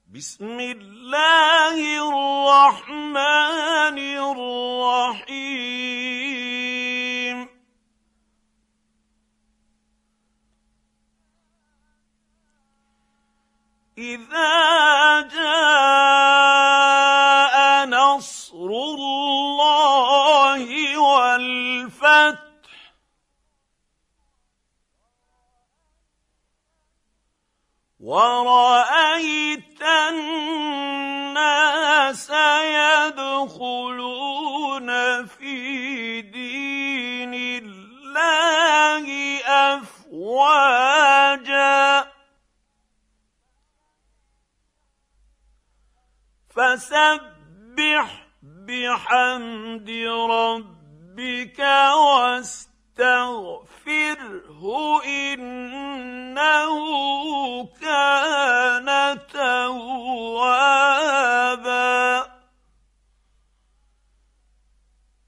بسم الله الرحمن الرحيم إذا جاء نصر الله والفتح ورأيت الناس يدخلون في دين الله أفواجا فسبح بحمد ربك واستغفره إنه كان